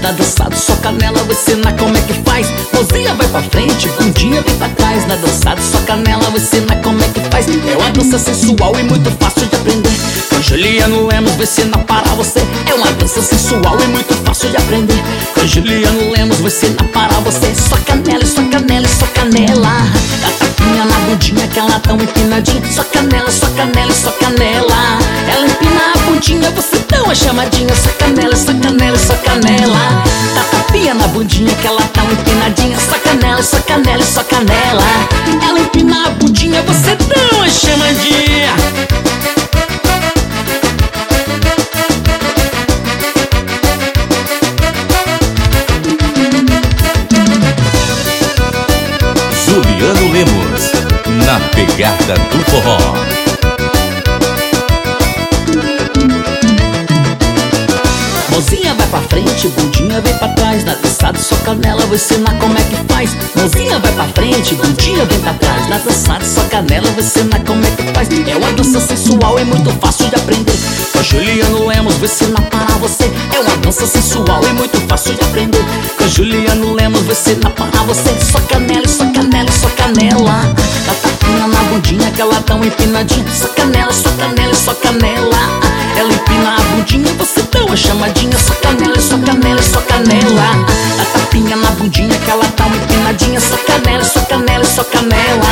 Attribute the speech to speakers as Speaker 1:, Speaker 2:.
Speaker 1: na dançada, só canela, vou ensinar como é que faz. Mãozinha vai pra frente, bundinha vem pra trás. Na dançada, só canela, vou ensinar como é que faz. É uma dança sensual e muito fácil de aprender. Com Juliano Lemos vou ensinar para você. É uma dança sensual e muito fácil de aprender. Com Juliano Lemos vou ensinar para você. Só canela, só canela, só canela. Dá tapinha na bundinha que ela tão empinadinha. Só canela, só canela, só canela. Ela empina a bundinha, você dá uma chamadinha. Só canela, só canela, só canela. Dá tapinha na bundinha que ela tão empinadinha. Só canela, só canela, só canela. Ela empina a bundinha, você dá uma chamadinha.
Speaker 2: Juliano Lemos, na pegada do forró.
Speaker 1: Mãozinha vai pra frente, bundinha vem pra trás. Na dançada só canela, vou ensinar como é que faz. Mãozinha vai pra frente, bundinha vem pra trás. Na dançada só canela, vou ensinar como é que faz. É uma dança sensual e muito fácil de aprender. Com Juliano Lemos vou ensinar para você. É uma dança sensual e muito fácil de aprender. Com Juliano Lemos vou ensinar para você. Só canela, só canela, só canela. Dá tapinha na bundinha que ela tão empinadinha. Só canela, só canela, só canela. Ela empina a bundinha, você dá uma chamadinha. Só canela, só canela, só canela. A tapinha na bundinha que ela tá empinadinha. Só canela, só canela, só canela.